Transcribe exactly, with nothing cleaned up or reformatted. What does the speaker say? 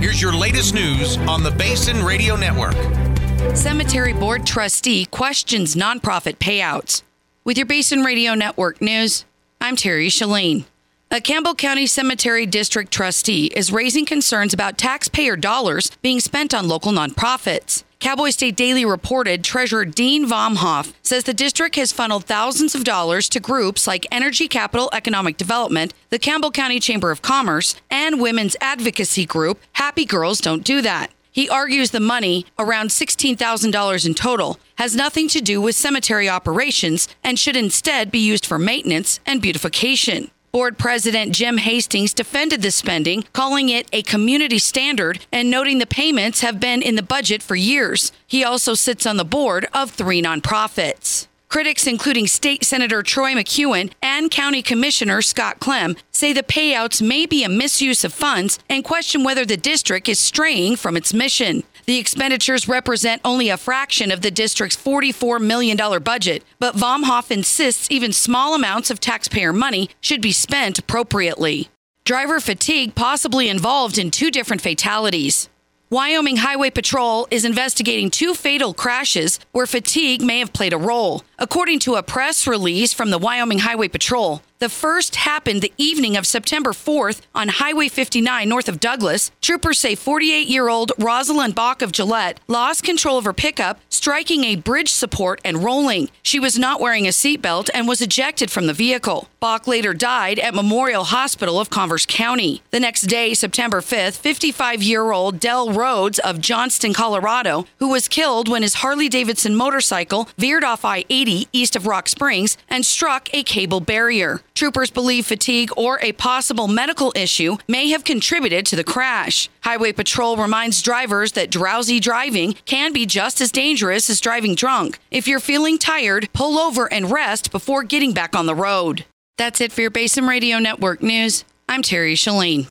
Here's your latest news on the Basin Radio Network. Cemetery Board trustee questions nonprofit payouts. With your Basin Radio Network news, I'm Terry Shalane. A Campbell County Cemetery District trustee is raising concerns about taxpayer dollars being spent on local nonprofits. Cowboy State Daily reported Treasurer Dean Vomhoff says the district has funneled thousands of dollars to groups like Energy Capital Economic Development, the Campbell County Chamber of Commerce, and women's advocacy group Happy Girls Don't Do That. He argues the money, around sixteen thousand dollars in total, has nothing to do with cemetery operations and should instead be used for maintenance and beautification. Board President Jim Hastings defended the spending, calling it a community standard and noting the payments have been in the budget for years. He also sits on the board of three nonprofits. Critics, including State Senator Troy McEwen and County Commissioner Scott Clem, say the payouts may be a misuse of funds and question whether the district is straying from its mission. The expenditures represent only a fraction of the district's forty-four million dollars budget, but Vomhoff insists even small amounts of taxpayer money should be spent appropriately. Driver fatigue possibly involved in two different fatalities. Wyoming Highway Patrol is investigating two fatal crashes where fatigue may have played a role. According to a press release from the Wyoming Highway Patrol, the first happened the evening of September fourth on Highway fifty-nine north of Douglas. Troopers say forty-eight-year-old Rosalind Bach of Gillette lost control of her pickup, striking a bridge support and rolling. She was not wearing a seatbelt and was ejected from the vehicle. Bach later died at Memorial Hospital of Converse County. The next day, September fifth, fifty-five-year-old Del Rhodes of Johnston, Colorado, who was killed when his Harley-Davidson motorcycle veered off I eighty east of Rock Springs and struck a cable barrier. Troopers believe fatigue or a possible medical issue may have contributed to the crash. Highway Patrol reminds drivers that drowsy driving can be just as dangerous as driving drunk. If you're feeling tired, pull over and rest before getting back on the road. That's it for your Basin Radio Network news. I'm Terry Shalane.